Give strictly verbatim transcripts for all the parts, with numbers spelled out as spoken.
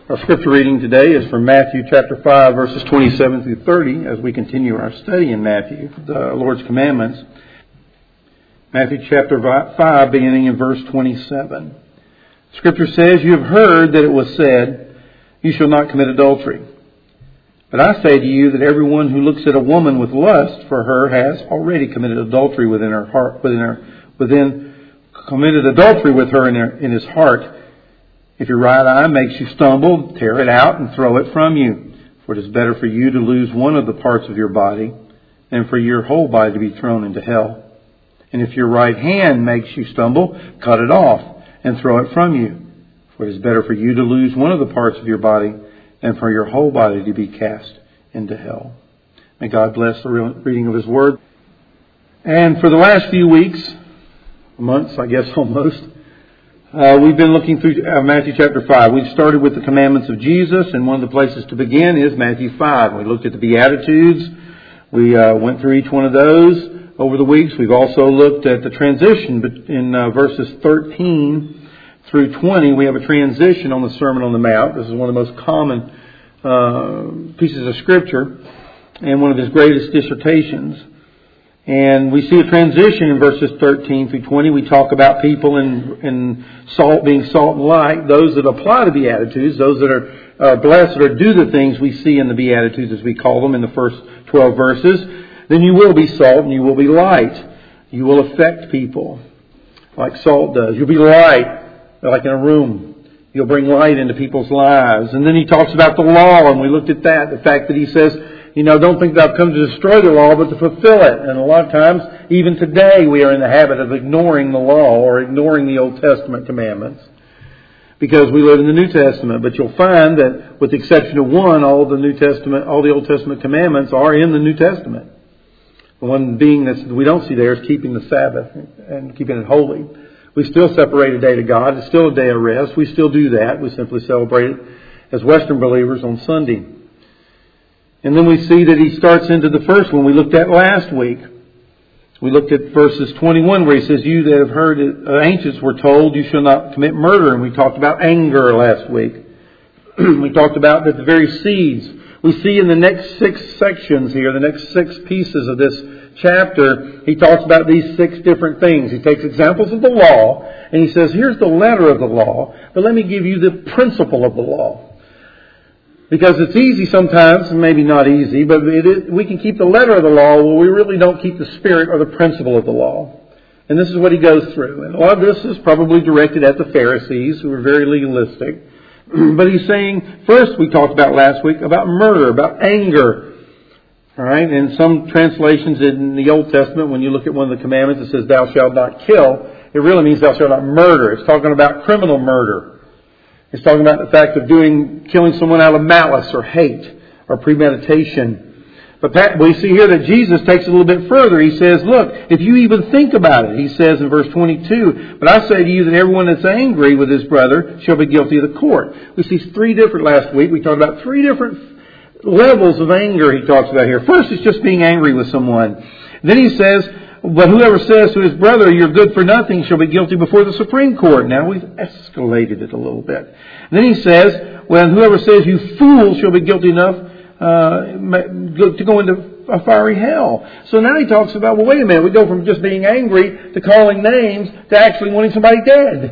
Our scripture reading today is from Matthew chapter five, verses twenty-seven through thirty, as we continue our study in Matthew, the Lord's commandments. Matthew chapter five, beginning in verse twenty-seven. Scripture says, "You have heard that it was said, 'You shall not commit adultery.' But I say to you that everyone who looks at a woman with lust for her has already committed adultery within her heart, within her, within committed adultery with her in, her in his heart. If your right eye makes you stumble, tear it out and throw it from you. For it is better for you to lose one of the parts of your body than for your whole body to be thrown into hell. And if your right hand makes you stumble, cut it off and throw it from you. For it is better for you to lose one of the parts of your body than for your whole body to be cast into hell." May God bless the reading of His Word. And for the last few weeks, months, I guess almost, Uh, we've been looking through uh, Matthew chapter five. We've started with the commandments of Jesus, and one of the places to begin is Matthew five. We looked at the Beatitudes. We uh, went through each one of those over the weeks. We've also looked at the transition in uh, verses thirteen through twenty. We have a transition on the Sermon on the Mount. This is one of the most common uh, pieces of Scripture and one of His greatest dissertations. And we see a transition in verses thirteen through twenty. We talk about people in, in salt, being salt and light. Those that apply the Beatitudes, those that are, are blessed or do the things we see in the Beatitudes, as we call them, in the first twelve verses. Then you will be salt and you will be light. You will affect people like salt does. You'll be light, like in a room. You'll bring light into people's lives. And then he talks about the law, and we looked at that. The fact that he says, you know, don't think that I've come to destroy the law, but to fulfill it. And a lot of times, even today, we are in the habit of ignoring the law or ignoring the Old Testament commandments because we live in the New Testament. But you'll find that, with the exception of one, all the New Testament, all the Old Testament commandments are in the New Testament. The one being that we don't see there is keeping the Sabbath and keeping it holy. We still separate a day to God. It's still a day of rest. We still do that. We simply celebrate it as Western believers on Sunday. And then we see that he starts into the first one we looked at last week. We looked at verses twenty-one where he says, "You that have heard it, uh, ancients were told, you shall not commit murder." And we talked about anger last week. We talked about that the very seeds we see in the next six sections here, the next six pieces of this chapter, he talks about these six different things. He takes examples of the law and he says, here's the letter of the law, but let me give you the principle of the law. Because it's easy sometimes, maybe not easy, but it is, we can keep the letter of the law while we really don't keep the spirit or the principle of the law. And this is what he goes through. And a lot of this is probably directed at the Pharisees, who are very legalistic. But he's saying, first we talked about last week, about murder, about anger. All right, in some translations in the Old Testament, when you look at one of the commandments, it says, "Thou shalt not kill." It really means thou shalt not murder. It's talking about criminal murder. It's talking about the fact of doing, killing someone out of malice or hate or premeditation. But we see here that Jesus takes it a little bit further. He says, look, if you even think about it, he says in verse twenty-two, "But I say to you that everyone that's angry with his brother shall be guilty of the court." We see three different, last week, we talked about three different levels of anger he talks about here. First, it's just being angry with someone. Then he says, "But whoever says to his brother, 'You're good for nothing,' shall be guilty before the Supreme Court." Now we've escalated it a little bit. And then he says, "Well, whoever says, 'You fool,' shall be guilty enough uh, to go into a fiery hell." So now he talks about, well, wait a minute, we go from just being angry to calling names to actually wanting somebody dead.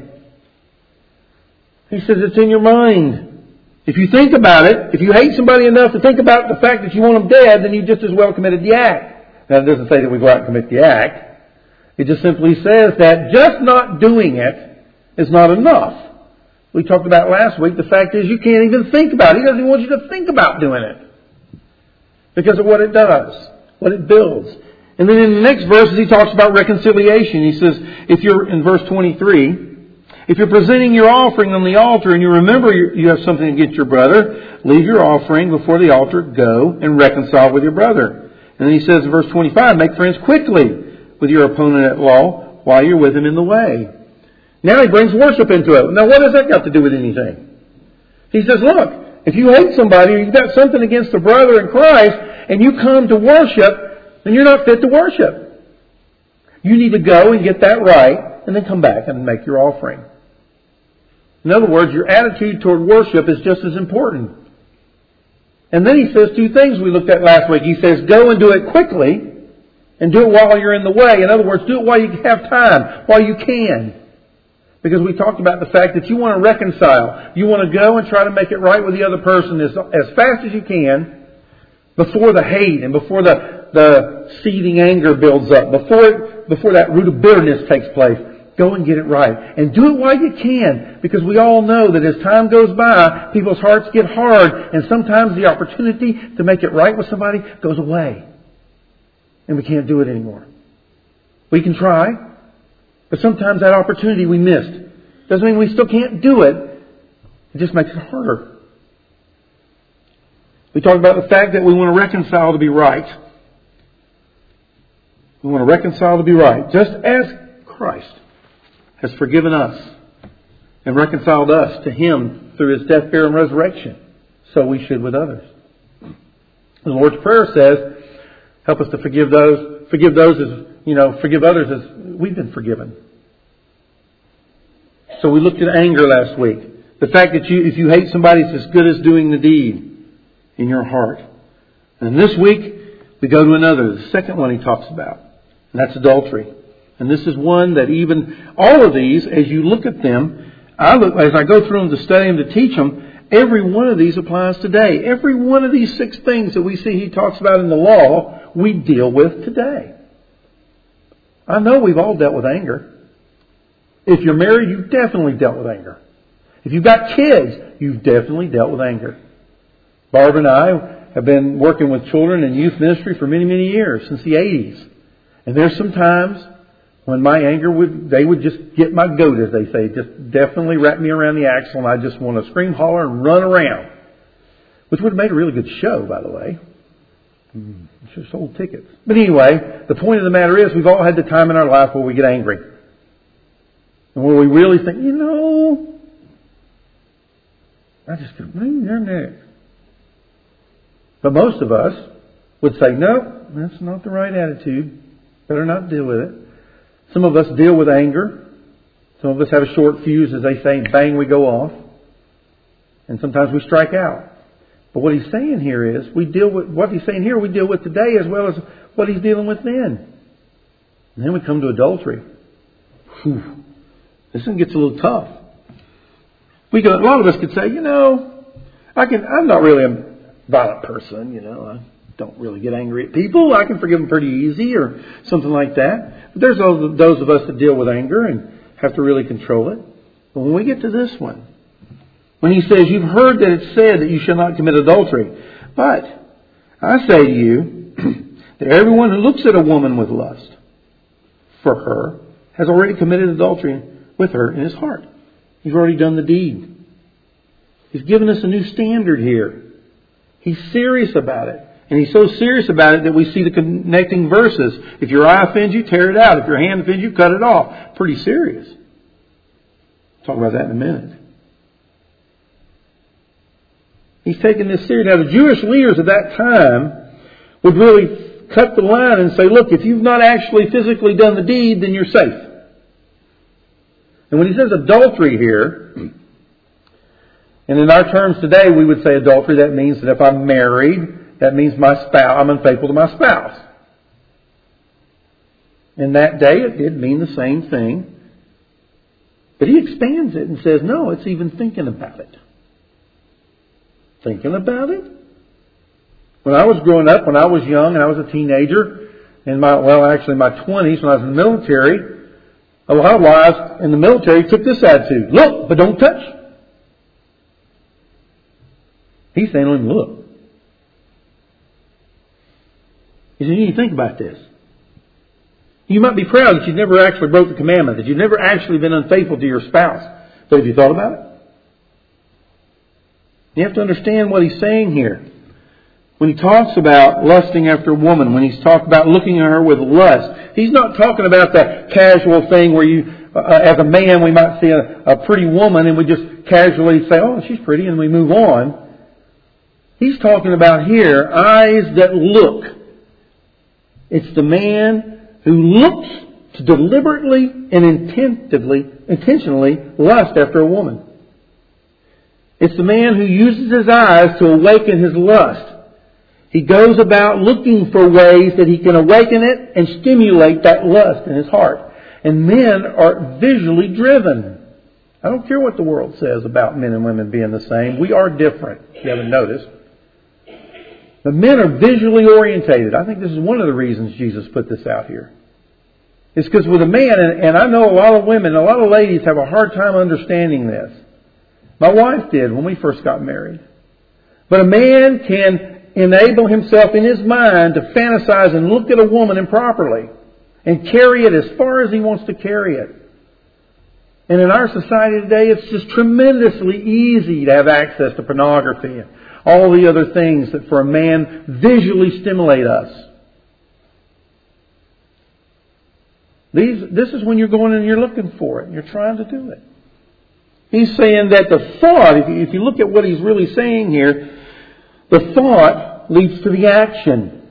He says it's in your mind. If you think about it, if you hate somebody enough to think about the fact that you want them dead, then you just as well committed the act. Now, it doesn't say that we go out and commit the act. It just simply says that just not doing it is not enough. We talked about last week, the fact is you can't even think about it. He doesn't even want you to think about doing it because of what it does, what it builds. And then in the next verses he talks about reconciliation. He says, if you're in verse twenty-three, if you're presenting your offering on the altar and you remember you have something against your brother, leave your offering before the altar, go and reconcile with your brother. And then he says in verse twenty-five, make friends quickly with your opponent at law while you're with him in the way. Now he brings worship into it. Now what has that got to do with anything? He says, look, if you hate somebody or you've got something against a brother in Christ and you come to worship, then you're not fit to worship. You need to go and get that right and then come back and make your offering. In other words, your attitude toward worship is just as important. And then he says two things we looked at last week. He says, go and do it quickly, and do it while you're in the way. In other words, do it while you have time, while you can. Because we talked about the fact that you want to reconcile. You want to go and try to make it right with the other person as, as fast as you can before the hate and before the, the seething anger builds up, before, before that root of bitterness takes place. Go and get it right. And do it while you can. Because we all know that as time goes by, people's hearts get hard. And sometimes the opportunity to make it right with somebody goes away. And we can't do it anymore. We can try. But sometimes that opportunity we missed. Doesn't mean we still can't do it. It just makes it harder. We talked about the fact that we want to reconcile to be right. We want to reconcile to be right. Just as Christ has forgiven us and reconciled us to Him through His death, burial, and resurrection, so we should with others. The Lord's Prayer says, help us to forgive those, forgive those as, you know, forgive others as we've been forgiven. So we looked at anger last week. The fact that you, if you hate somebody, it's as good as doing the deed in your heart. And this week, we go to another, the second one he talks about. And that's adultery. And this is one that even, all of these, as you look at them, I look, as I go through them to study them, to teach them, every one of these applies today. Every one of these six things that we see he talks about in the law, we deal with today. I know we've all dealt with anger. If you're married, you've definitely dealt with anger. If you've got kids, you've definitely dealt with anger. Barb and I have been working with children in youth ministry for many, many years, since the eighties. And there's some times when my anger would, they would just get my goat, as they say, just definitely wrap me around the axle, and I just want to scream, holler, and run around. Which would have made a really good show, by the way. Mm, should have sold tickets. But anyway, the point of the matter is, we've all had the time in our life where we get angry. And where we really think, you know, I just could wring their neck. But most of us would say, no, that's not the right attitude. Better not deal with it. Some of us deal with anger. Some of us have a short fuse, as they say, and bang, we go off. And sometimes we strike out. But what he's saying here is, we deal with, what he's saying here, we deal with today as well as what he's dealing with then. And then we come to adultery. Whew. This one gets a little tough. We could, a lot of us could say, you know, I can, I'm not really a violent person, you know, I don't really get angry at people. I can forgive them pretty easy or something like that. But there's those, those of us that deal with anger and have to really control it. But when we get to this one, when he says, you've heard that it's said that you shall not commit adultery. But I say to you that everyone who looks at a woman with lust for her has already committed adultery with her in his heart. He's already done the deed. He's given us a new standard here. He's serious about it. And he's so serious about it that we see the connecting verses. If your eye offends you, tear it out. If your hand offends you, cut it off. Pretty serious. We'll talk about that in a minute. He's taking this serious. Now, the Jewish leaders at that time would really cut the line and say, look, if you've not actually physically done the deed, then you're safe. And when he says adultery here, and in our terms today we would say adultery, that means that if I'm married, that means my spouse, I'm unfaithful to my spouse. In that day it did mean the same thing. But he expands it and says, no, it's even thinking about it. Thinking about it? When I was growing up, when I was young and I was a teenager, in my, well actually my twenties, when I was in the military, a lot of wives in the military took this attitude. Look, but don't touch. He's saying, let me look. He said, you need to think about this. You might be proud that you've never actually broke the commandment, that you've never actually been unfaithful to your spouse. But have you thought about it? You have to understand what he's saying here. When he talks about lusting after a woman, when he's talking about looking at her with lust, he's not talking about that casual thing where you, uh, as a man, we might see a, a pretty woman and we just casually say, oh, she's pretty, and we move on. He's talking about here, eyes that look. It's the man who looks to deliberately and intentively, intentionally lust after a woman. It's the man who uses his eyes to awaken his lust. He goes about looking for ways that he can awaken it and stimulate that lust in his heart. And men are visually driven. I don't care what the world says about men and women being the same. We are different, if you haven't noticed. But men are visually orientated. I think this is one of the reasons Jesus put this out here. It's because with a man, and, and I know a lot of women, a lot of ladies have a hard time understanding this. My wife did when we first got married. But a man can enable himself in his mind to fantasize and look at a woman improperly and carry it as far as he wants to carry it. And in our society today, it's just tremendously easy to have access to pornography and all the other things that for a man visually stimulate us. These, this is when you're going and you're looking for it and you're trying to do it. He's saying that the thought, if you, if you look at what he's really saying here, the thought leads to the action.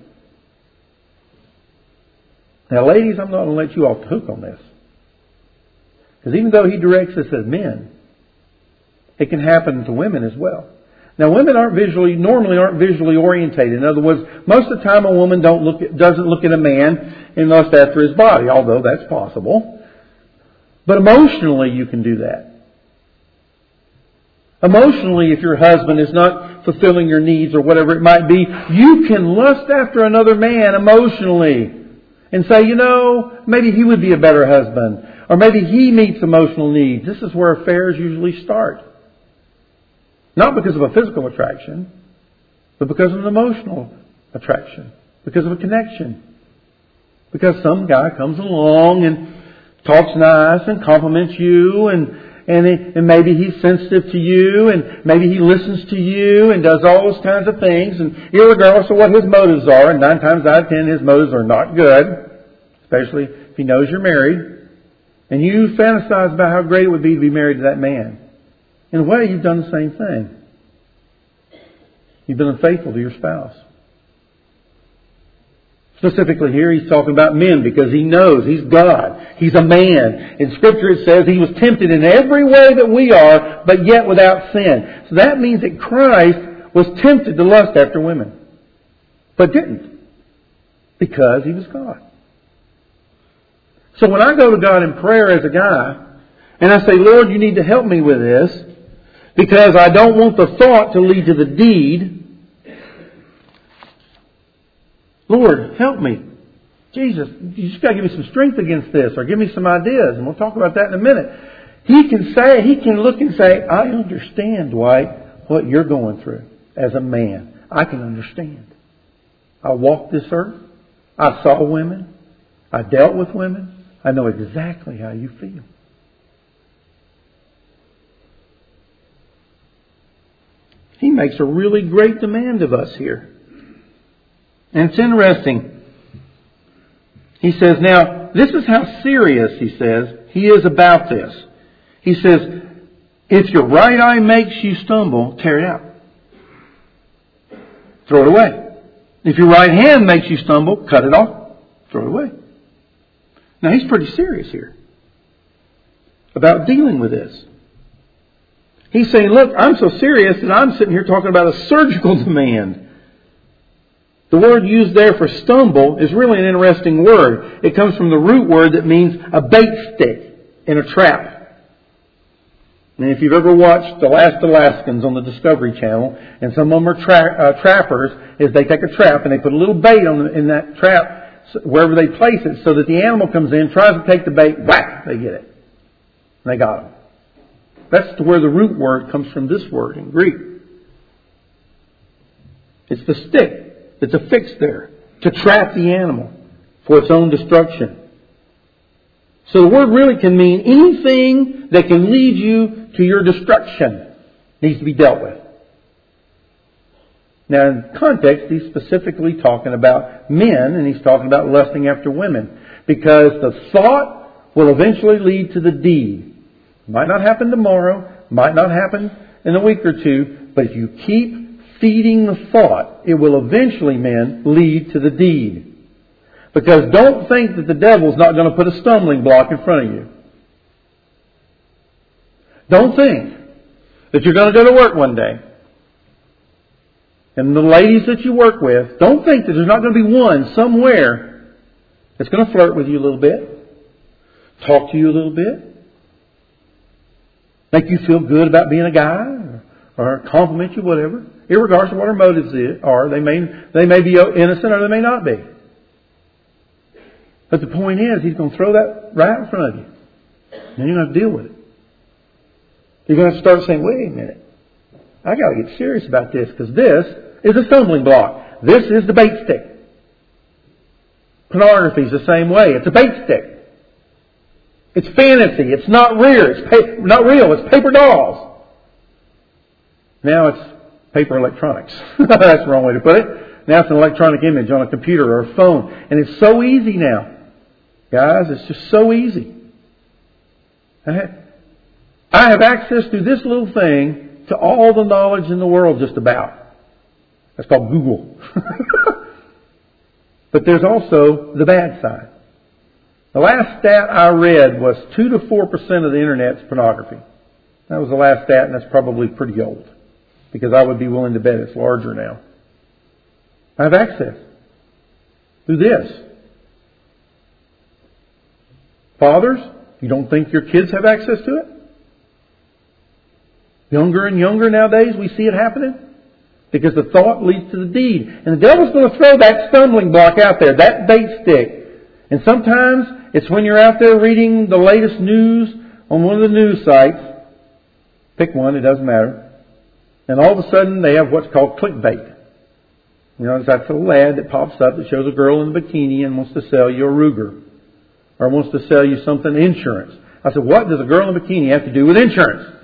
Now, ladies, I'm not going to let you off the hook on this. Because even though he directs us as men, it can happen to women as well. Now, women aren't visually, normally aren't visually orientated. In other words, most of the time a woman don't look at, doesn't look at a man and lust after his body, although that's possible. But emotionally you can do that. Emotionally, if your husband is not fulfilling your needs or whatever it might be, you can lust after another man emotionally and say, you know, maybe he would be a better husband. Or maybe he meets emotional needs. This is where affairs usually start. Not because of a physical attraction, but because of an emotional attraction. Because of a connection. Because some guy comes along and talks nice and compliments you and And, it, and maybe he's sensitive to you, and maybe he listens to you, and does all those kinds of things. And irregardless of what his motives are, and nine times out of ten his motives are not good, especially if he knows you're married. And you fantasize about how great it would be to be married to that man. In a way, you've done the same thing. You've been unfaithful to your spouse. Specifically here, he's talking about men because he knows he's God. He's a man. In Scripture it says he was tempted in every way that we are, but yet without sin. So that means that Christ was tempted to lust after women, but didn't, because he was God. So when I go to God in prayer as a guy, and I say, Lord, you need to help me with this, because I don't want the thought to lead to the deed. Lord, help me. Jesus, you just got to give me some strength against this, or give me some ideas, and we'll talk about that in a minute. He can say, he can look and say, I understand, Dwight, what you're going through as a man. I can understand. I walked this earth. I saw women. I dealt with women. I know exactly how you feel. He makes a really great demand of us here. And it's interesting. He says, now, this is how serious, he says, he is about this. He says, if your right eye makes you stumble, tear it out. Throw it away. If your right hand makes you stumble, cut it off. Throw it away. Now, he's pretty serious here about dealing with this. He's saying, look, I'm so serious that I'm sitting here talking about a surgical demand. The word used there for stumble is really an interesting word. It comes from the root word that means a bait stick in a trap. And if you've ever watched The Last Alaskans on the Discovery Channel, and some of them are tra- uh, trappers, is they take a trap and they put a little bait on the, in that trap wherever they place it, so that the animal comes in, tries to take the bait, whack, they get it. And they got them. That's where the root word comes from, this word in Greek. It's the stick that's affixed there to trap the animal for its own destruction. So the word really can mean anything that can lead you to your destruction needs to be dealt with. Now in context, he's specifically talking about men, and he's talking about lusting after women, because the thought will eventually lead to the deed. Might not happen tomorrow, might not happen in a week or two, but if you keep feeding the thought, it will eventually, men, lead to the deed. Because don't think that the devil's not going to put a stumbling block in front of you. Don't think that you're going to go to work one day. And the ladies that you work with, don't think that there's not going to be one somewhere that's going to flirt with you a little bit, talk to you a little bit, make you feel good about being a guy, or, or compliment you, whatever. Irregardless of what her motives are, they may they may be innocent or they may not be. But the point is, he's going to throw that right in front of you. And you're going to have to deal with it. You're going to have to start saying, wait a minute. I got to get serious about this because this is a stumbling block. This is the bait stick. Pornography is the same way. It's a bait stick. It's fantasy. It's not real. It's pa- not real. It's paper dolls. Now it's paper electronics. That's the wrong way to put it. Now it's an electronic image on a computer or a phone. And it's so easy now. Guys, it's just so easy. I have access to this little thing to all the knowledge in the world just about. That's called Google. But there's also the bad side. The last stat I read was two to four percent of the Internet's pornography. That was the last stat, and that's probably pretty old. Because I would be willing to bet it's larger now. I have access through this. Fathers, you don't think your kids have access to it? Younger and younger nowadays, we see it happening. Because the thought leads to the deed. And the devil's going to throw that stumbling block out there, that bait stick. And sometimes it's when you're out there reading the latest news on one of the news sites. Pick one, it doesn't matter. And all of a sudden they have what's called clickbait. You know, that's a little ad that pops up that shows a girl in a bikini and wants to sell you a Ruger. Or wants to sell you something, insurance. I said, what does a girl in a bikini have to do with insurance?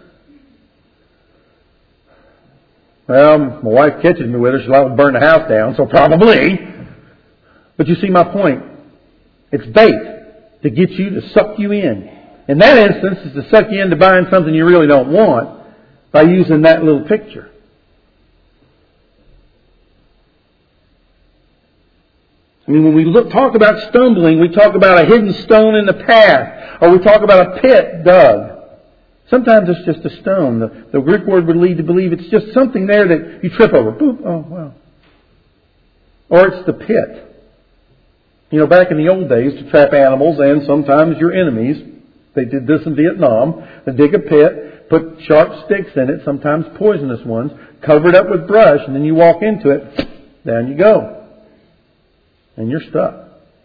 Well, my wife catches me with her. She's liable to burn the house down, so probably. But you see my point. It's bait to get you, to suck you in. In that instance, it's to suck you into buying something you really don't want by using that little picture. I mean, when we look, talk about stumbling, we talk about a hidden stone in the path, or we talk about a pit dug. Sometimes it's just a stone. The, the Greek word would lead to believe it's just something there that you trip over. Boop, oh, wow. Or it's the pit. You know, back in the old days, to trap animals and sometimes your enemies, they did this in Vietnam. They dig a pit, put sharp sticks in it, sometimes poisonous ones, cover it up with brush, and then you walk into it, down you go. And you're stuck.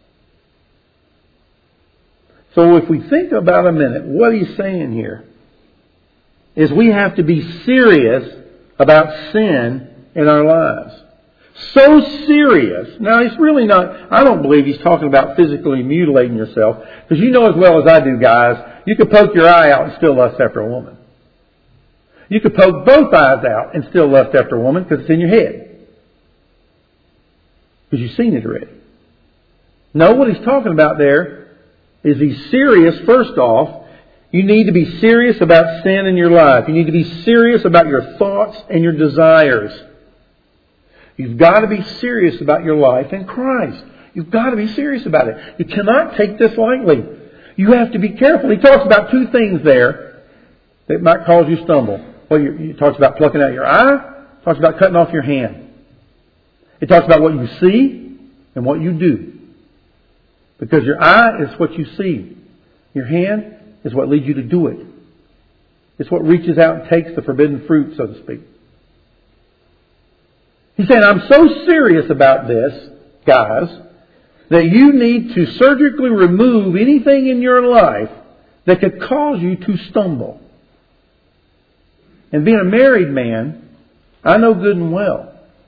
So if we think about a minute, what he's saying here is we have to be serious about sin in our lives. So serious. Now, he's really not, I don't believe he's talking about physically mutilating yourself. Because you know as well as I do, guys, you could poke your eye out and still lust after a woman. You could poke both eyes out and still lust after a woman because it's in your head. Because you've seen it already. No, what he's talking about there is he's serious, first off. You need to be serious about sin in your life. You need to be serious about your thoughts and your desires. You've got to be serious about your life in Christ. You've got to be serious about it. You cannot take this lightly. You have to be careful. He talks about two things there that might cause you stumble. Well, he talks about plucking out your eye. He talks about cutting off your hand. He talks about what you see and what you do. Because your eye is what you see. Your hand is what leads you to do it. It's what reaches out and takes the forbidden fruit, so to speak. He's saying, I'm so serious about this, guys, that you need to surgically remove anything in your life that could cause you to stumble. And being a married man, I know good and well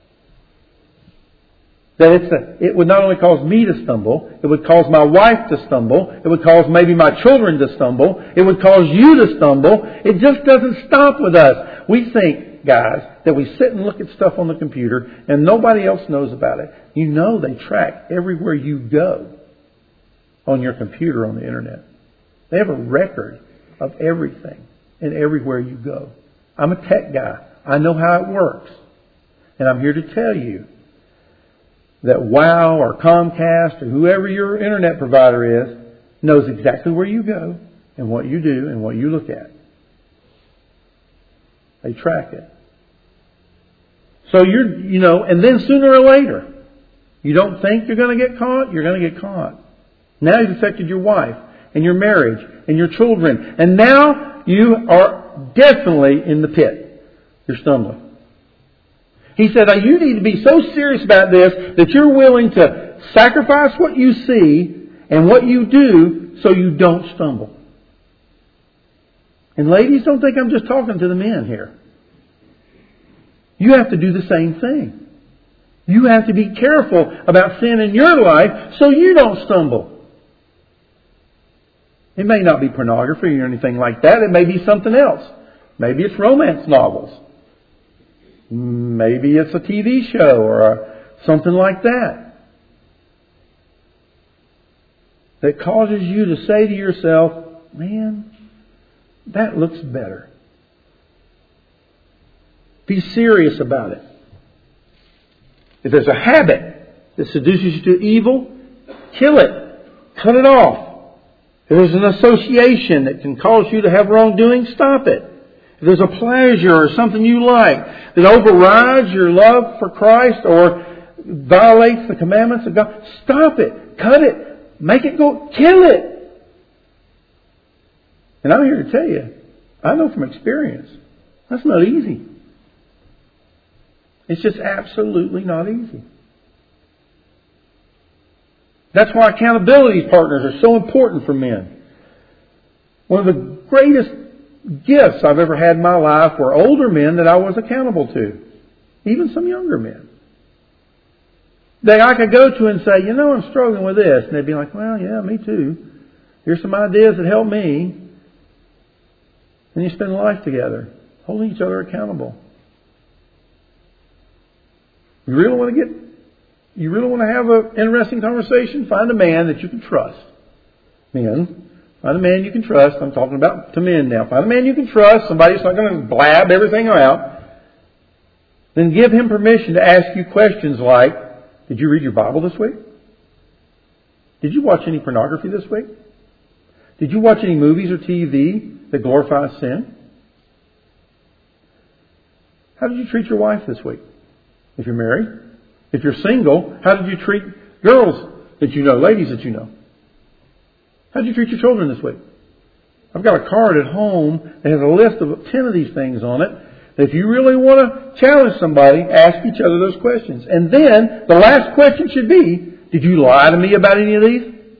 that it's a, it would not only cause me to stumble, it would cause my wife to stumble, it would cause maybe my children to stumble, it would cause you to stumble. It just doesn't stop with us. We think, guys, that we sit and look at stuff on the computer and nobody else knows about it. You know they track everywhere you go on your computer on the internet. They have a record of everything and everywhere you go. I'm a tech guy. I know how it works. And I'm here to tell you that WOW or Comcast or whoever your internet provider is knows exactly where you go and what you do and what you look at. They track it. So you're, you know, and then sooner or later, you don't think you're going to get caught, you're going to get caught. Now you've affected your wife and your marriage and your children. And now you are definitely in the pit. You're stumbling. He said, you need to be so serious about this that you're willing to sacrifice what you see and what you do so you don't stumble. And ladies, don't think I'm just talking to the men here. You have to do the same thing. You have to be careful about sin in your life so you don't stumble. It may not be pornography or anything like that. It may be something else. Maybe it's romance novels. Maybe it's a T V show or a, something like that. That causes you to say to yourself, man, that looks better. Be serious about it. If there's a habit that seduces you to evil, kill it. Cut it off. If there's an association that can cause you to have wrongdoing, stop it. If there's a pleasure or something you like that overrides your love for Christ or violates the commandments of God, stop it. Cut it. Make it go. Kill it. And I'm here to tell you, I know from experience, that's not easy. It's just absolutely not easy. That's why accountability partners are so important for men. One of the greatest gifts I've ever had in my life were older men that I was accountable to. Even some younger men. That I could go to and say, you know, I'm struggling with this. And they'd be like, well, yeah, me too. Here's some ideas that help me. And you spend life together, holding each other accountable. You really want to get, you really want to have an interesting conversation? Find a man that you can trust. Men, find a man you can trust. I'm talking about to men now. Find a man you can trust. Somebody that's not going to blab everything out. Then give him permission to ask you questions like, did you read your Bible this week? Did you watch any pornography this week? Did you watch any movies or T V that glorify sin? How did you treat your wife this week? If you're married. If you're single, how did you treat girls that you know, ladies that you know? How did you treat your children this week? I've got a card at home that has a list of ten of these things on it. If you really want to challenge somebody, ask each other those questions. And then the last question should be, did you lie to me about any of these?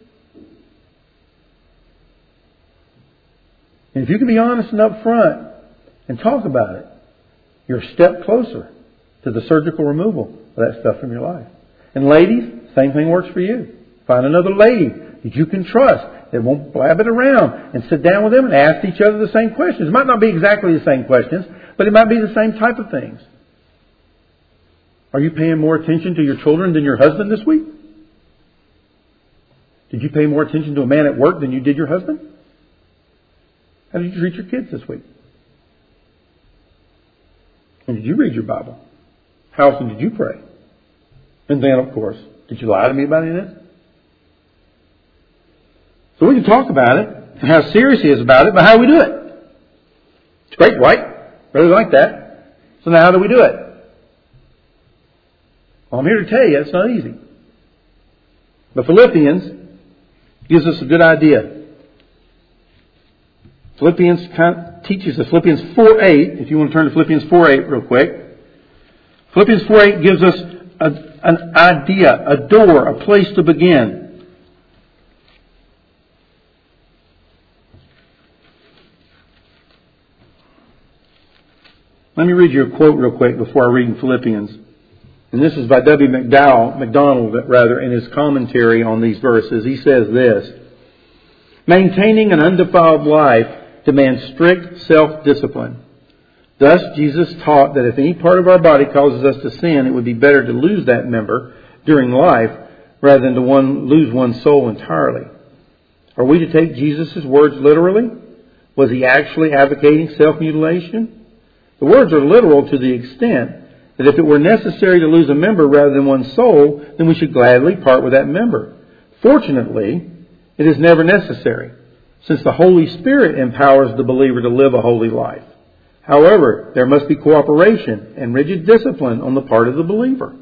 And if you can be honest and upfront and talk about it, you're a step closer to the surgical removal of that stuff from your life. And ladies, same thing works for you. Find another lady that you can trust that won't blab it around and sit down with them and ask each other the same questions. It might not be exactly the same questions, but it might be the same type of things. Are you paying more attention to your children than your husband this week? Did you pay more attention to a man at work than you did your husband? How did you treat your kids this week? And did you read your Bible? How often did you pray? And then, of course, did you lie to me about any of this? So we can talk about it and how serious he is about it, but how do we do it? It's great, right? Really like that. So now how do we do it? Well, I'm here to tell you it's not easy. But Philippians gives us a good idea. Philippians kind of teaches us, Philippians four eight, if you want to turn to Philippians four eight real quick. Philippians four eight gives us a, an idea, a door, a place to begin. Let me read you a quote real quick before I read in Philippians. And this is by W. McDowell, McDonald, rather, in his commentary on these verses. He says this: maintaining an undefiled life demands strict self-discipline. Thus, Jesus taught that if any part of our body causes us to sin, it would be better to lose that member during life rather than to one, lose one's soul entirely. Are we to take Jesus' words literally? Was he actually advocating self-mutilation? The words are literal to the extent that if it were necessary to lose a member rather than one's soul, then we should gladly part with that member. Fortunately, it is never necessary, since the Holy Spirit empowers the believer to live a holy life. However, there must be cooperation and rigid discipline on the part of the believer.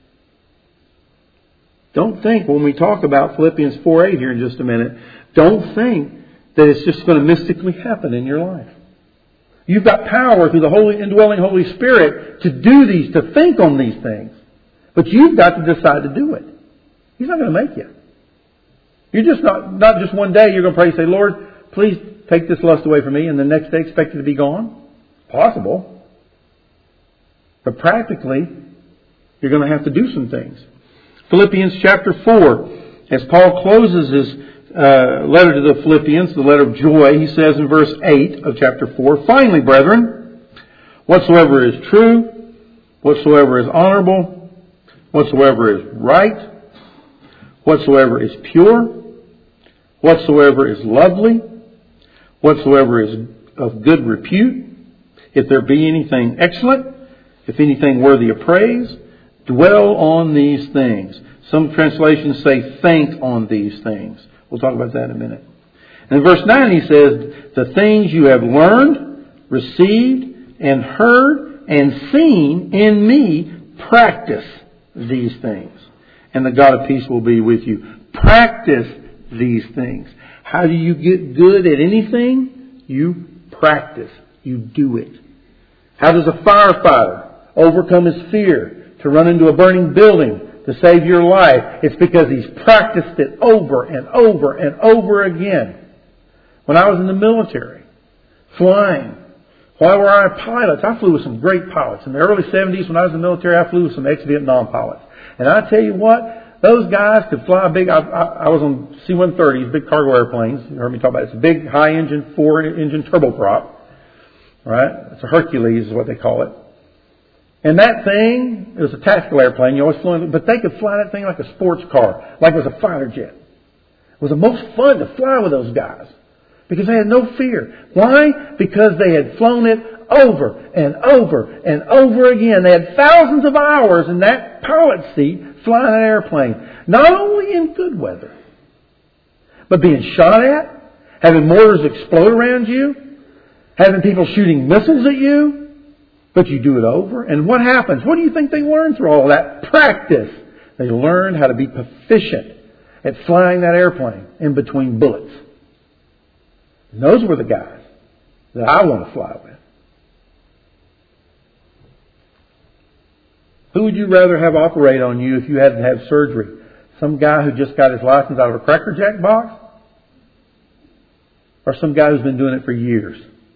Don't think when we talk about Philippians four eight here in just a minute, don't think that it's just going to mystically happen in your life. You've got power through the Holy indwelling Holy Spirit to do these, to think on these things. But you've got to decide to do it. He's not going to make you. You're just not, not just one day you're going to pray and say, Lord, please take this lust away from me, and the next day expect it to be gone. Possible. But practically, you're going to have to do some things. Philippians chapter four, as Paul closes his uh, letter to the Philippians, the letter of joy, he says in verse eight of chapter four, finally, brethren, whatsoever is true, whatsoever is honorable, whatsoever is right, whatsoever is pure, whatsoever is lovely, whatsoever is of good repute, if there be anything excellent, if anything worthy of praise, dwell on these things. Some translations say think on these things. We'll talk about that in a minute. And in verse nine he says, the things you have learned, received, and heard, and seen in me, practice these things. And the God of peace will be with you. Practice these things. How do you get good at anything? You practice. You do it. How does a firefighter overcome his fear to run into a burning building to save your life? It's because he's practiced it over and over and over again. When I was in the military, flying, why were I pilots? I flew with some great pilots. In the early seventies, when I was in the military, I flew with some ex-Vietnam pilots. And I tell you what, those guys could fly a big, I, I, I was on C one thirties, big cargo airplanes. You heard me talk about it. It's a big, high-engine, four-engine turboprop. Right? It's a Hercules is what they call it. And that thing, it was a tactical airplane. You always flew in, but they could fly that thing like a sports car, like it was a fighter jet. It was the most fun to fly with those guys because they had no fear. Why? Because they had flown it over and over and over again. They had thousands of hours in that pilot seat flying an airplane. Not only in good weather, but being shot at, having mortars explode around you, having people shooting missiles at you. But you do it over. And what happens? What do you think they learned through all of that? Practice. They learned how to be proficient at flying that airplane in between bullets. And those were the guys that I want to fly with. Who would you rather have operate on you if you had to have surgery? Some guy who just got his license out of a Cracker Jack box? Or some guy who's been doing it for years?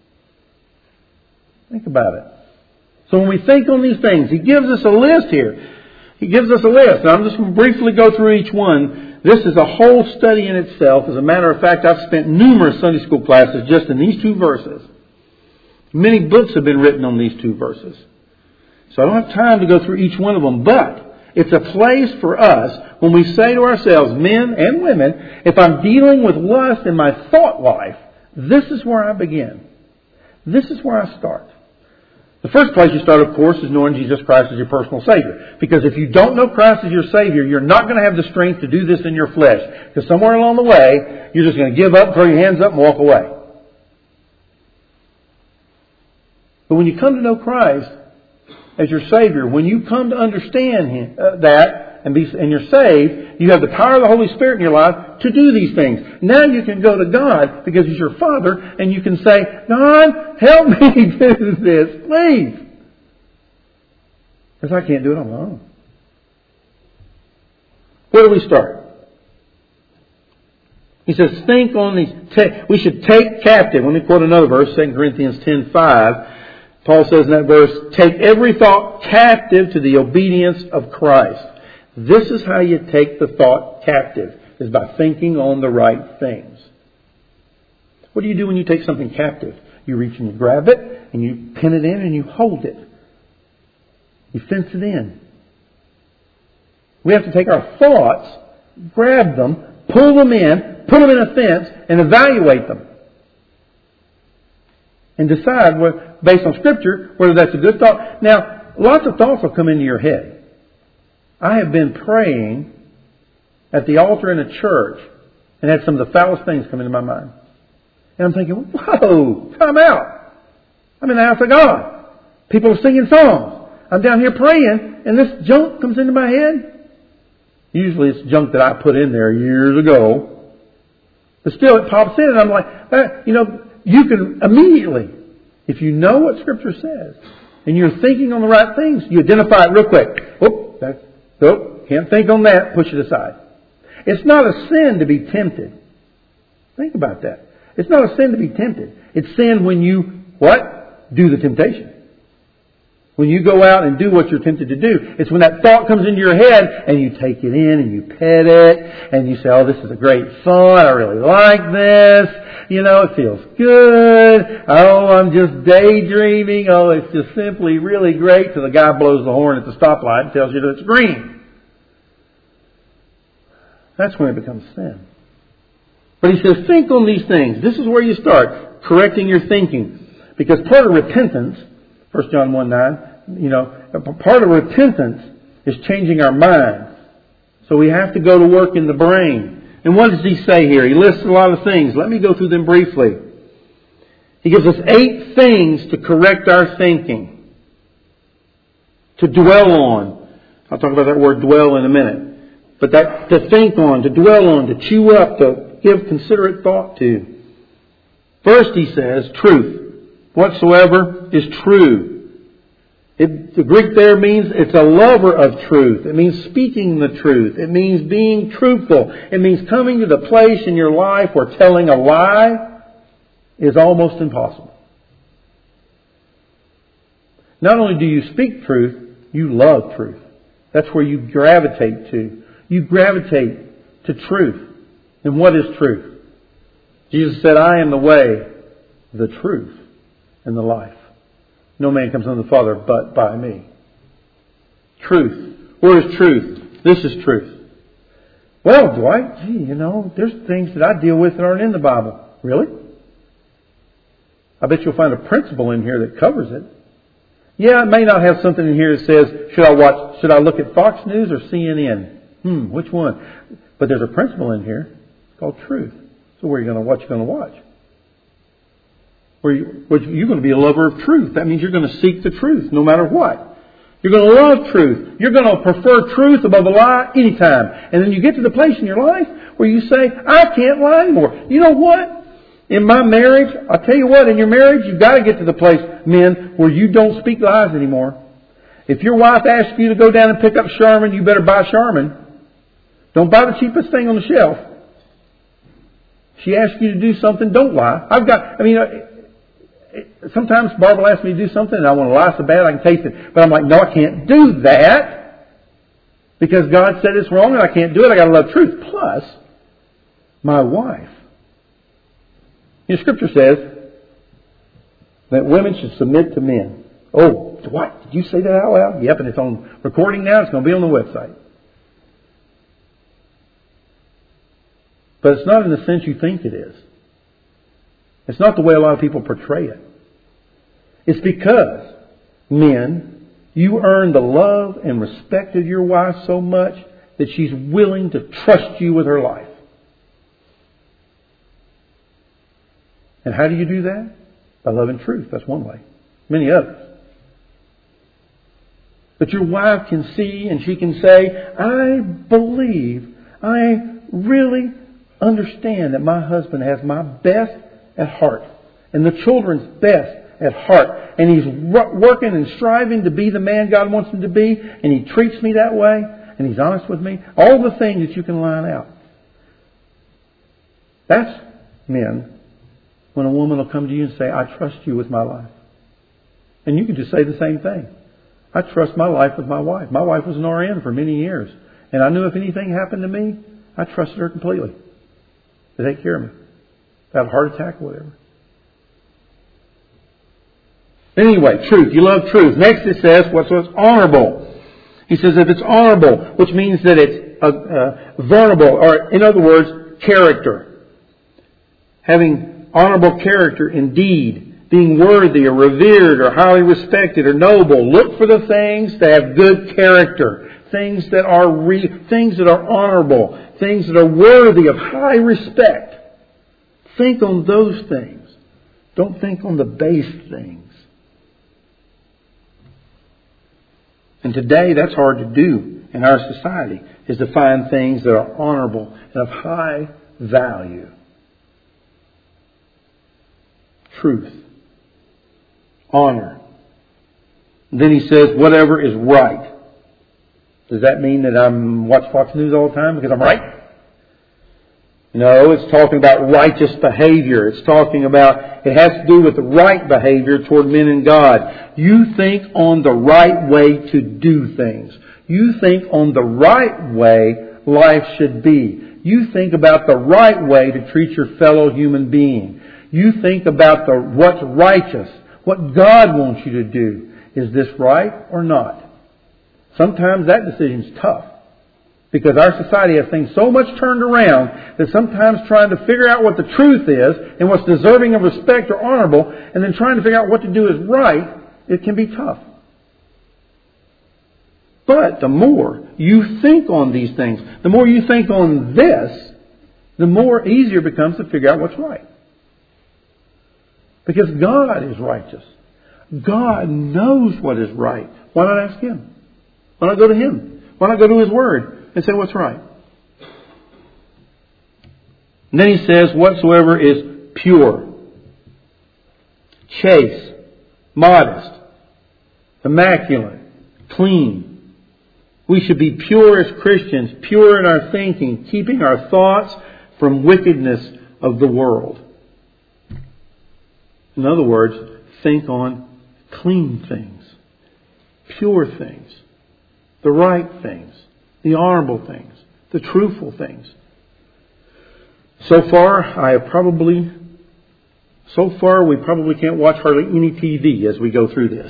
Think about it. So when we think on these things, he gives us a list here. He gives us a list. And I'm just going to briefly go through each one. This is a whole study in itself. As a matter of fact, I've spent numerous Sunday school classes just in these two verses. Many books have been written on these two verses. So I don't have time to go through each one of them. But it's a place for us when we say to ourselves, men and women, if I'm dealing with lust in my thought life, this is where I begin. This is where I start. The first place you start, of course, is knowing Jesus Christ as your personal Savior. Because if you don't know Christ as your Savior, you're not going to have the strength to do this in your flesh. Because somewhere along the way, you're just going to give up, throw your hands up, and walk away. But when you come to know Christ as your Savior, when you come to understand Him, uh, that and, be, and you're saved, you have the power of the Holy Spirit in your life to do these things. Now you can go to God because He's your Father and you can say, God, help me do this, please. Because I can't do it on my own. Where do we start? He says, think on these. Take, we should take captive. Let me quote another verse, Second Corinthians ten five. Paul says in that verse, take every thought captive to the obedience of Christ. This is how you take the thought captive, is by thinking on the right things. What do you do when you take something captive? You reach and you grab it, and you pin it in, and you hold it. You fence it in. We have to take our thoughts, grab them, pull them in, put them in a fence, and evaluate them. And decide, based on Scripture, whether that's a good thought. Now, lots of thoughts will come into your head. I have been praying at the altar in a church and had some of the foulest things come into my mind. And I'm thinking, whoa, time out. I'm in the house of God. People are singing songs. I'm down here praying, and this junk comes into my head. Usually it's junk that I put in there years ago. But still it pops in, and I'm like, eh, you know, you can immediately, if you know what Scripture says, and you're thinking on the right things, you identify it real quick. Whoop, that's, oh, can't think on that, push it aside. It's not a sin to be tempted. Think about that. It's not a sin to be tempted. It's sin when you, what? Do the temptation. When you go out and do what you're tempted to do. It's when that thought comes into your head and you take it in and you pet it and you say, oh, this is a great thought. I really like this. You know, it feels good. Oh, I'm just daydreaming. Oh, it's just simply really great. So the guy blows the horn at the stoplight and tells you that it's green. That's when it becomes sin. But he says, think on these things. This is where you start, correcting your thinking. Because part of repentance, First John one nine, you know, part of repentance is changing our mind. So we have to go to work in the brain. And what does he say here? He lists a lot of things. Let me go through them briefly. He gives us eight things to correct our thinking. To dwell on. I'll talk about that word dwell in a minute. But that to think on, to dwell on, to chew up, to give considerate thought to. First he says, truth. Whatsoever is true. It, the Greek there means it's a lover of truth. It means speaking the truth. It means being truthful. It means coming to the place in your life where telling a lie is almost impossible. Not only do you speak truth, you love truth. That's where you gravitate to. You gravitate to truth. And what is truth? Jesus said, I am the way, the truth, and the life. No man comes unto the Father but by me. Truth. Where is truth? This is truth. Well, Dwight, gee, you know, there's things that I deal with that aren't in the Bible. Really? I bet you'll find a principle in here that covers it. Yeah, it may not have something in here that says, should I watch, should I look at Fox News or C N N? Hmm, which one? But there's a principle in here. It's called truth. So where are you going to, what you going to watch? Where you, you're going to be a lover of truth. That means you're going to seek the truth no matter what. You're going to love truth. You're going to prefer truth above a lie anytime. And then you get to the place in your life where you say, I can't lie anymore. You know what? In my marriage, I'll tell you what, in your marriage, you've got to get to the place, men, where you don't speak lies anymore. If your wife asks you to go down and pick up Charmin, you better buy Charmin. Don't buy the cheapest thing on the shelf. She asks you to do something, don't lie. I've got, I mean, sometimes Barbara will ask me to do something and I want to lie so bad I can taste it. But I'm like, no, I can't do that. Because God said it's wrong and I can't do it. I got to love truth. Plus, my wife. You know, Scripture says that women should submit to men. Oh, what? Did you say that out loud? Yep, and it's on recording now. It's going to be on the website. But it's not in the sense you think it is. It's not the way a lot of people portray it. It's because, men, you earn the love and respect of your wife so much that she's willing to trust you with her life. And how do you do that? By loving truth. That's one way. Many others. But your wife can see and she can say, I believe, I really understand that my husband has my best at heart and the children's best at heart, and he's working and striving to be the man God wants him to be, and he treats me that way, and he's honest with me. All the things that you can line out. That's, men, when a woman will come to you and say, I trust you with my life. And you can just say the same thing. I trust my life with my wife. My wife was an R N for many years, and I knew if anything happened to me, I trusted her completely to take care of me. If I have a heart attack or whatever. Anyway, truth. You love truth. Next it says, what's what's honorable. He says if it's honorable, which means that it's uh, uh, vulnerable, or in other words, character. Having honorable character indeed, being worthy or revered or highly respected or noble. Look for the things that have good character. Things that are re- things that are honorable. Things that are worthy of high respect. Think on those things. Don't think on the base things. And today that's hard to do in our society, is to find things that are honorable and of high value. Truth. Honor. And then he says, whatever is right. Does that mean that I'm watch Fox News all the time because I'm right? No, it's talking about righteous behavior. It's talking about, it has to do with the right behavior toward men and God. You think on the right way to do things. You think on the right way life should be. You think about the right way to treat your fellow human being. You think about the what's righteous, what God wants you to do. Is this right or not? Sometimes that decision's tough. Because our society has things so much turned around that sometimes trying to figure out what the truth is and what's deserving of respect or honorable, and then trying to figure out what to do is right, it can be tough. But the more you think on these things, the more you think on this, the more easier it becomes to figure out what's right. Because God is righteous. God knows what is right. Why not ask Him? Why not go to Him? Why not go to His Word and say what's right? And then he says, whatsoever is pure, chaste, modest, immaculate, clean. We should be pure as Christians, pure in our thinking, keeping our thoughts from wickedness of the world. In other words, think on clean things, pure things, the right things, the honorable things, the truthful things. So far, I have probably, so far we probably can't watch hardly any T V as we go through this.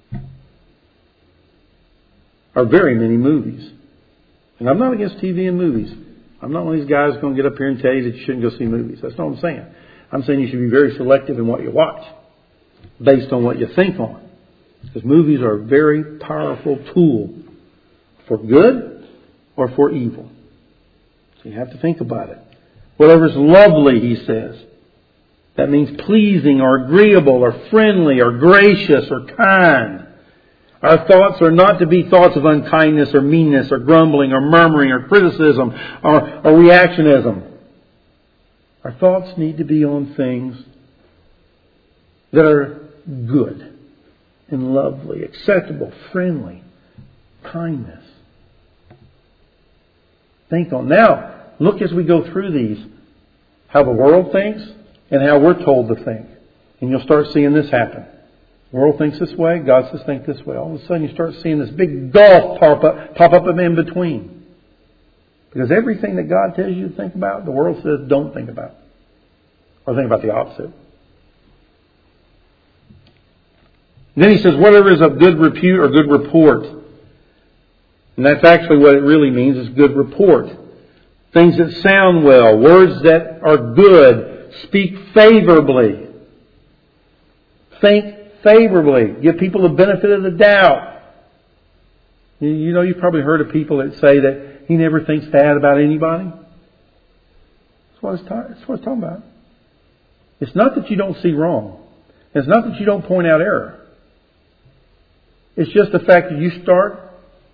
Or very many movies. And I'm not against T V and movies. I'm not one of these guys going to get up here and tell you that you shouldn't go see movies. That's not what I'm saying. I'm saying you should be very selective in what you watch, based on what you think on. Because movies are a very powerful tool for good or for evil. So you have to think about it. Whatever's lovely, he says. That means pleasing or agreeable or friendly or gracious or kind. Our thoughts are not to be thoughts of unkindness or meanness or grumbling or murmuring or criticism or, or reactionism. Our thoughts need to be on things that are good and lovely, acceptable, friendly, kindness. Think on. Now, look as we go through these, how the world thinks and how we're told to think. And you'll start seeing this happen. The world thinks this way, God says think this way. All of a sudden you start seeing this big gulf pop up, pop up in between. Because everything that God tells you to think about, the world says don't think about. Or think about the opposite. And then he says, whatever is of good repute or good report. And that's actually what it really means, is good report. Things that sound well, words that are good, speak favorably. Think favorably. Give people the benefit of the doubt. You know, you've probably heard of people that say that he never thinks bad about anybody. That's what it's, ta- that's what it's talking about. It's not that you don't see wrong. It's not that you don't point out error. It's just the fact that you start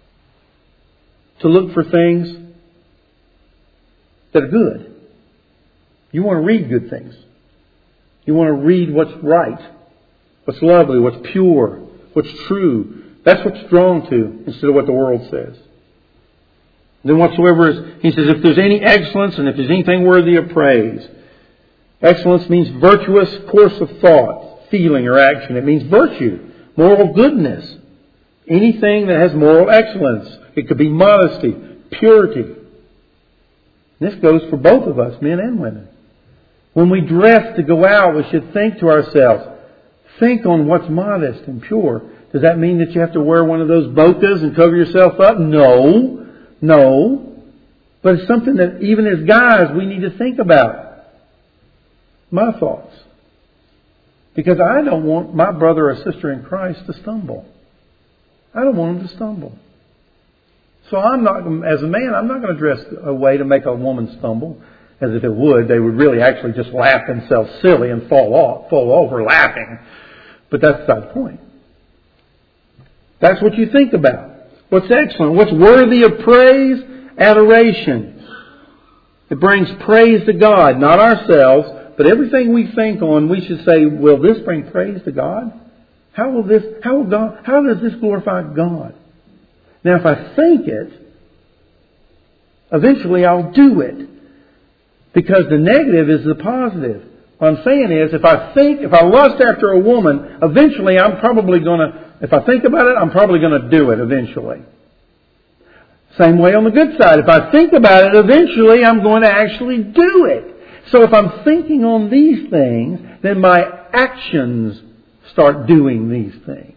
to look for things that are good. You want to read good things. You want to read what's right, what's lovely, what's pure, what's true. That's what you're drawn to instead of what the world says. And then whatsoever is, he says, if there's any excellence and if there's anything worthy of praise. Excellence means virtuous course of thought, feeling, or action. It means virtue, moral goodness. Anything that has moral excellence. It could be modesty, purity. This goes for both of us, men and women. When we dress to go out, we should think to ourselves, think on what's modest and pure. Does that mean that you have to wear one of those bokas and cover yourself up? No. No. But it's something that even as guys we need to think about. My thoughts. Because I don't want my brother or sister in Christ to stumble. I don't want them to stumble. So I'm not, as a man, I'm not going to dress a way to make a woman stumble. As if it would, they would really actually just laugh themselves silly and fall off, fall over laughing. But that's not the point. That's what you think about. What's excellent? What's worthy of praise? Adoration. It brings praise to God, not ourselves, but everything we think on, we should say, will this bring praise to God? How will this, how will God, how does this glorify God? Now if I think it, eventually I'll do it. Because the negative is the positive. What I'm saying is, if I think, if I lust after a woman, eventually I'm probably going to, if I think about it, I'm probably going to do it eventually. Same way on the good side. If I think about it, eventually I'm going to actually do it. So if I'm thinking on these things, then my actions start doing these things.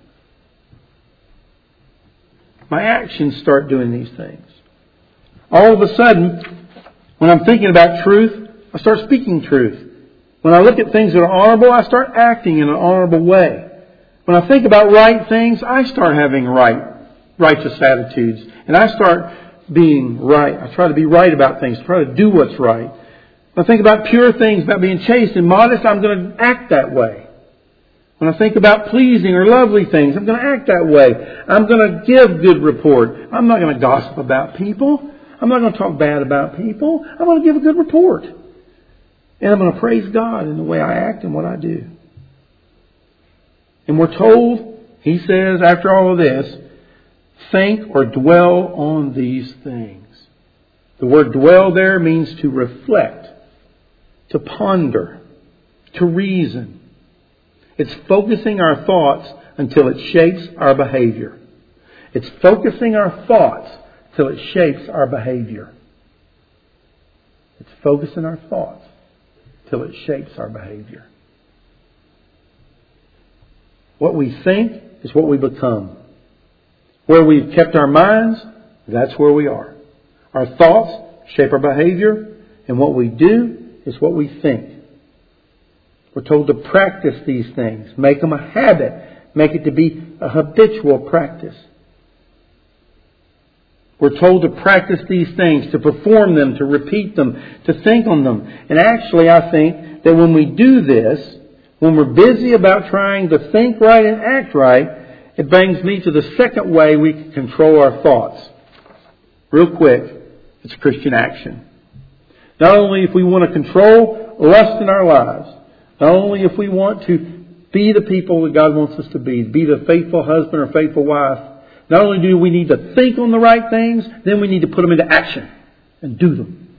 My actions start doing these things. All of a sudden, when I'm thinking about truth, I start speaking truth. When I look at things that are honorable, I start acting in an honorable way. When I think about right things, I start having right, righteous attitudes. And I start being right. I try to be right about things. Try to do what's right. When I think about pure things, about being chaste and modest, I'm going to act that way. When I think about pleasing or lovely things, I'm going to act that way. I'm going to give good report. I'm not going to gossip about people. I'm not going to talk bad about people. I'm going to give a good report. And I'm going to praise God in the way I act and what I do. And we're told, he says, after all of this, think or dwell on these things. The word dwell there means to reflect, to ponder, to reason. It's focusing our thoughts until it shapes our behavior. It's focusing our thoughts till it shapes our behavior. It's focusing our thoughts till it shapes our behavior. What we think is what we become. Where we've kept our minds, that's where we are. Our thoughts shape our behavior, and what we do is what we think. We're told to practice these things. Make them a habit. Make it to be a habitual practice. We're told to practice these things, to perform them, to repeat them, to think on them. And actually, I think that when we do this, when we're busy about trying to think right and act right, it brings me to the second way we can control our thoughts. Real quick, it's Christian action. Not only if we want to control lust in our lives, not only if we want to be the people that God wants us to be, be the faithful husband or faithful wife, not only do we need to think on the right things, then we need to put them into action and do them.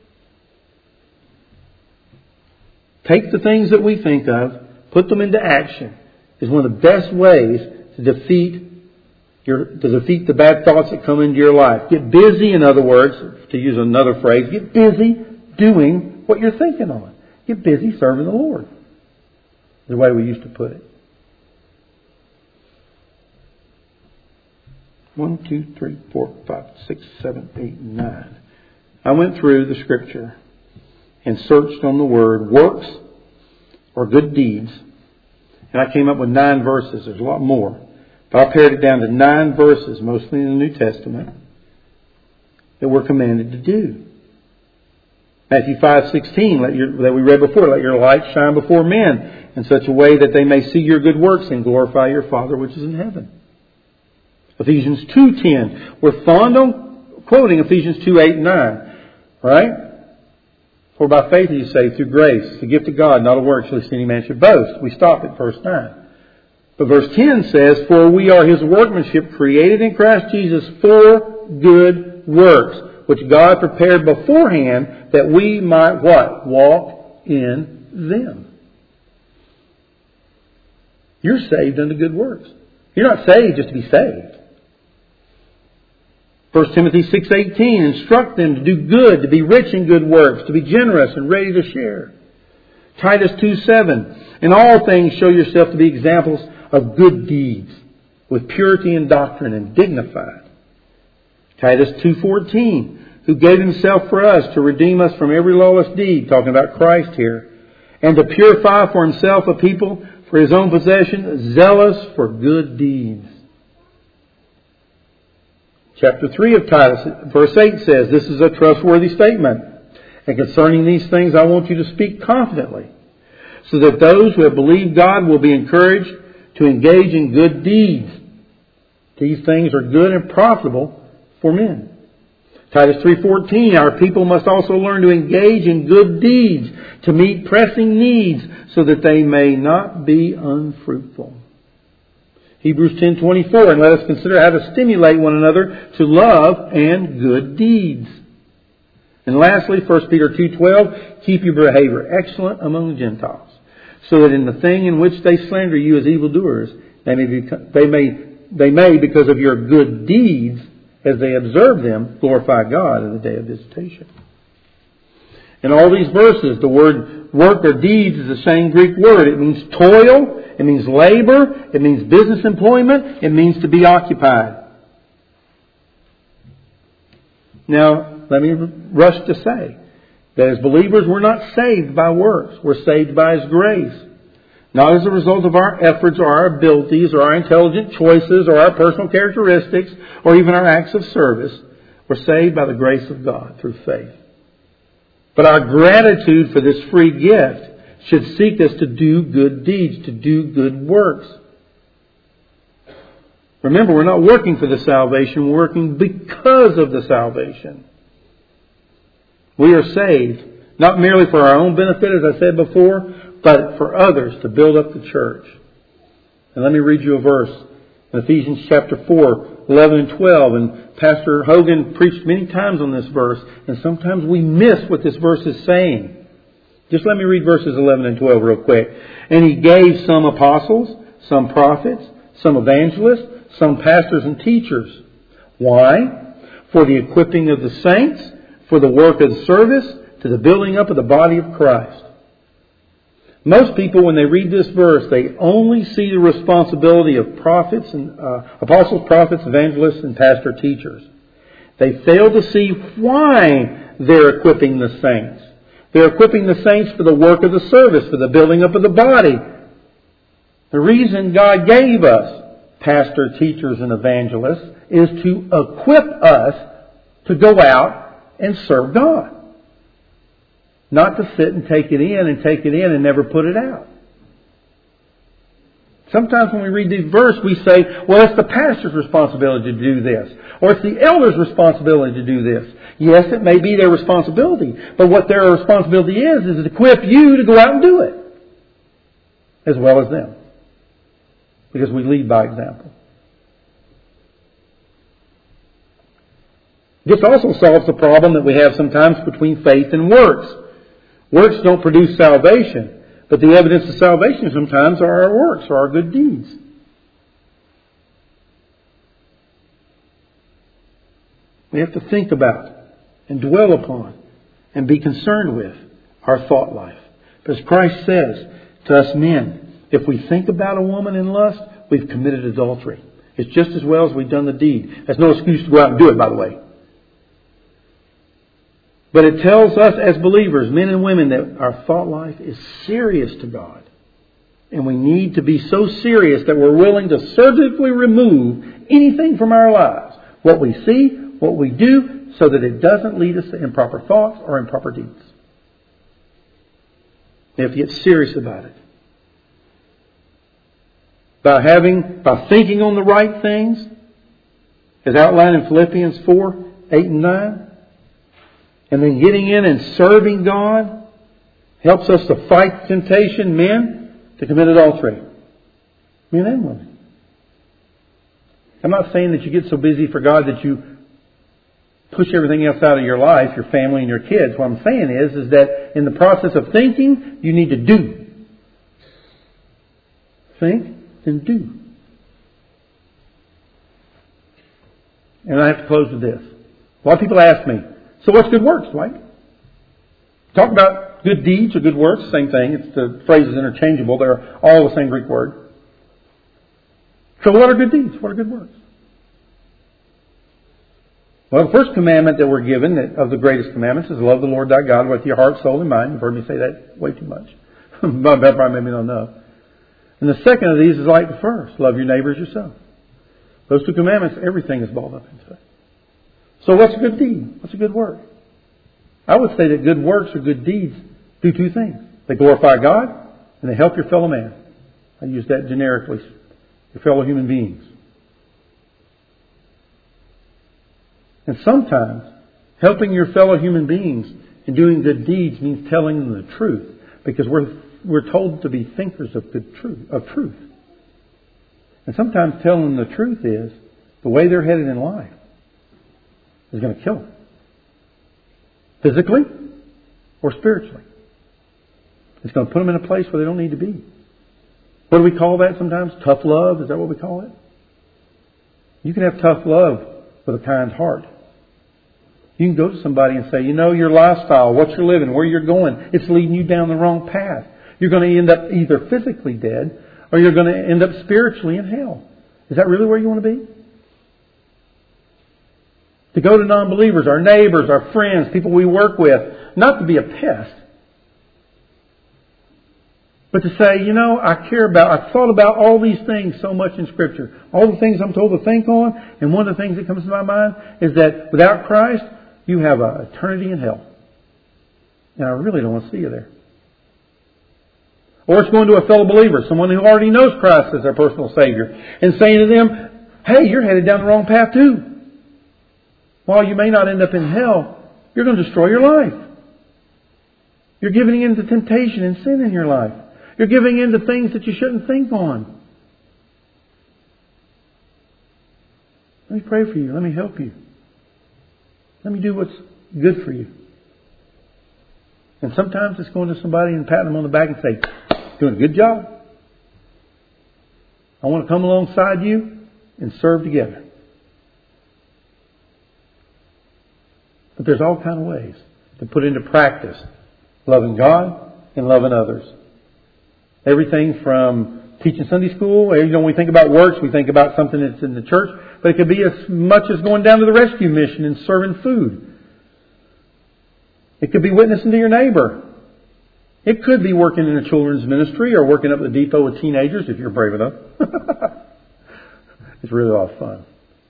Take the things that we think of, put them into action, is one of the best ways to defeat your, to defeat the bad thoughts that come into your life. Get busy, in other words, to use another phrase, get busy doing what you're thinking on. Get busy serving the Lord. The way we used to put it. One, two, three, four, five, six, seven, eight, nine. I went through the Scripture and searched on the word works or good deeds. And I came up with nine verses. There's a lot more. But I pared it down to nine verses, mostly in the New Testament, that we're commanded to do. Matthew five sixteen, let your, that we read before, let your light shine before men in such a way that they may see your good works and glorify your Father which is in heaven. Ephesians two ten, we're fond of quoting Ephesians two eight and nine, right? For by faith are you saved through grace, the gift of God, not of works, lest any man should boast. We stop at verse nine. But verse ten says, for we are His workmanship, created in Christ Jesus for good works, which God prepared beforehand that we might what? Walk in them. You're saved unto good works. You're not saved just to be saved. First Timothy six eighteen, instruct them to do good, to be rich in good works, to be generous and ready to share. Titus two seven, in all things show yourself to be examples of good deeds, with purity in doctrine and dignified. Titus two fourteen, who gave Himself for us to redeem us from every lawless deed, talking about Christ here, and to purify for Himself a people for His own possession, zealous for good deeds. Chapter three of Titus, verse eight says, this is a trustworthy statement. And concerning these things, I want you to speak confidently, so that those who have believed God will be encouraged to engage in good deeds. These things are good and profitable for men. Titus three fourteen, our people must also learn to engage in good deeds, to meet pressing needs, so that they may not be unfruitful. Hebrews ten twenty-four, and let us consider how to stimulate one another to love and good deeds. And lastly, First Peter two twelve, keep your behavior excellent among the Gentiles, so that in the thing in which they slander you as evildoers, they may, become, they may, they may, because of your good deeds, as they observe them, glorify God in the day of visitation. In all these verses, the word work or deeds is the same Greek word. It means toil, it means labor, it means business employment, it means to be occupied. Now, let me rush to say that as believers, we're not saved by works. We're saved by His grace. Not as a result of our efforts or our abilities or our intelligent choices or our personal characteristics or even our acts of service. We're saved by the grace of God through faith. But our gratitude for this free gift should seek us to do good deeds, to do good works. Remember, we're not working for the salvation, we're working because of the salvation. We are saved, not merely for our own benefit, as I said before, but for others to build up the church. And let me read you a verse in Ephesians chapter four, eleven and twelve. And Pastor Hogan preached many times on this verse, and sometimes we miss what this verse is saying. Just let me read verses eleven and twelve real quick. And He gave some apostles, some prophets, some evangelists, some pastors and teachers. Why? For the equipping of the saints, for the work of the service, to the building up of the body of Christ. Most people, when they read this verse, they only see the responsibility of prophets and uh, apostles, prophets, evangelists, and pastor teachers. They fail to see why they're equipping the saints. They're equipping the saints for the work of the service, for the building up of the body. The reason God gave us pastor, teachers, and evangelists is to equip us to go out and serve God. Not to sit and take it in and take it in and never put it out. Sometimes when we read these verses, we say, well, it's the pastor's responsibility to do this. Or it's the elder's responsibility to do this. Yes, it may be their responsibility. But what their responsibility is, is to equip you to go out and do it. As well as them. Because we lead by example. This also solves the problem that we have sometimes between faith and works. Works don't produce salvation, but the evidence of salvation sometimes are our works or our good deeds. We have to think about and dwell upon and be concerned with our thought life. Because Christ says to us men, if we think about a woman in lust, we've committed adultery. It's just as well as we've done the deed. That's no excuse to go out and do it, by the way. But it tells us as believers, men and women, that our thought life is serious to God. And we need to be so serious that we're willing to surgically remove anything from our lives. What we see, what we do, so that it doesn't lead us to improper thoughts or improper deeds. We have to get serious about it. By having, by thinking on the right things, as outlined in Philippians four, eight and nine, and then getting in and serving God helps us to fight temptation, men, to commit adultery. Men and women. I'm not saying that you get so busy for God that you push everything else out of your life, your family and your kids. What I'm saying is, is that in the process of thinking, you need to do. Think, then do. And I have to close with this. A lot of people ask me, so what's good works, Dwight? Talk about good deeds or good works, same thing. It's the phrase is interchangeable. They're all the same Greek word. So what are good deeds? What are good works? Well, the first commandment that we're given of the greatest commandments is love the Lord thy God with your heart, soul, and mind. You've heard me say that way too much. But that probably made me not know. And the second of these is like the first. Love your neighbor as yourself. Those two commandments, everything is balled up into it. So what's a good deed? What's a good work? I would say that good works or good deeds do two things. They glorify God and they help your fellow man. I use that generically. Your fellow human beings. And sometimes helping your fellow human beings and doing good deeds means telling them the truth, because we're we're told to be thinkers of good truth of truth. And sometimes telling them the truth is the way they're headed in life is going to kill them, physically or spiritually. It's going to put them in a place where they don't need to be. What do we call that sometimes? Tough love? Is that what we call it? You can have tough love with a kind heart. You can go to somebody and say, you know, your lifestyle, what you're living, where you're going, it's leading you down the wrong path. You're going to end up either physically dead or you're going to end up spiritually in hell. Is that really where you want to be? To go to non-believers, our neighbors, our friends, people we work with, not to be a pest, but to say, you know, I care about, I've thought about all these things so much in Scripture. All the things I'm told to think on. And one of the things that comes to my mind is that without Christ, you have an eternity in hell. And I really don't want to see you there. Or it's going to a fellow believer, someone who already knows Christ as their personal Savior, and saying to them, hey, you're headed down the wrong path too. While you may not end up in hell, you're going to destroy your life. You're giving in to temptation and sin in your life. You're giving in to things that you shouldn't think on. Let me pray for you. Let me help you. Let me do what's good for you. And sometimes it's going to somebody and patting them on the back and say, doing a good job. I want to come alongside you and serve together. But there's all kinds of ways to put into practice loving God and loving others. Everything from teaching Sunday school. You know, when we think about works, we think about something that's in the church. But it could be as much as going down to the rescue mission and serving food. It could be witnessing to your neighbor. It could be working in a children's ministry or working up at the depot with teenagers if you're brave enough. It's really a lot of fun.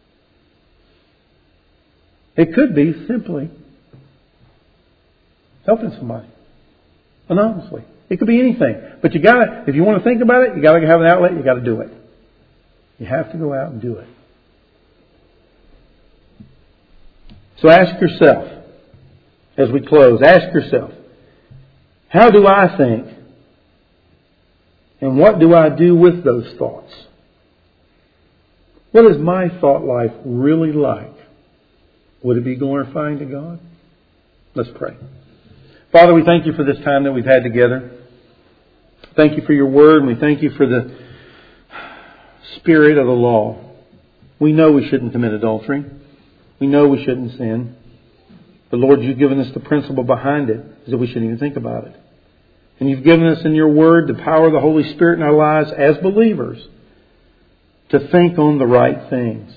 It could be simply helping somebody anonymously. It could be anything. But you gotta, if you want to think about it, you gotta have an outlet, you gotta do it. You have to go out and do it. So ask yourself, as we close, ask yourself, how do I think? And what do I do with those thoughts? What is my thought life really like? Would it be glorifying to God? Let's pray. Father, we thank you for this time that we've had together. Thank you for your word, and we thank you for the spirit of the law. We know we shouldn't commit adultery. We know we shouldn't sin. But Lord, you've given us the principle behind it, is that we shouldn't even think about it. And you've given us in your word the power of the Holy Spirit in our lives as believers to think on the right things.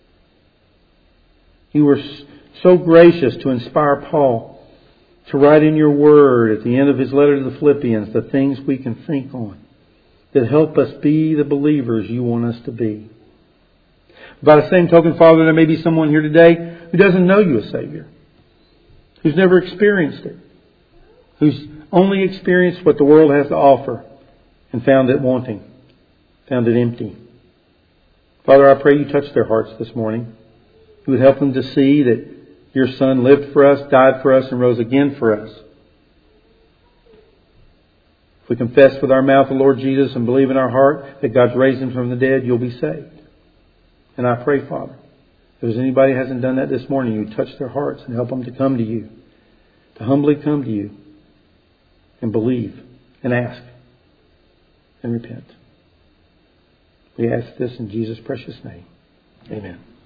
You were so gracious to inspire Paul to write in your word at the end of his letter to the Philippians the things we can think on that help us be the believers you want us to be. By the same token, Father, there may be someone here today who doesn't know you as Savior, who's never experienced it, who's only experienced what the world has to offer and found it wanting, found it empty. Father, I pray you touch their hearts this morning. You would help them to see that your Son lived for us, died for us, and rose again for us. If we confess with our mouth the Lord Jesus and believe in our heart that God's raised Him from the dead, you'll be saved. And I pray, Father, if there's anybody who hasn't done that this morning, you touch their hearts and help them to come to you, to humbly come to you and believe and ask and repent. We ask this in Jesus' precious name. Amen.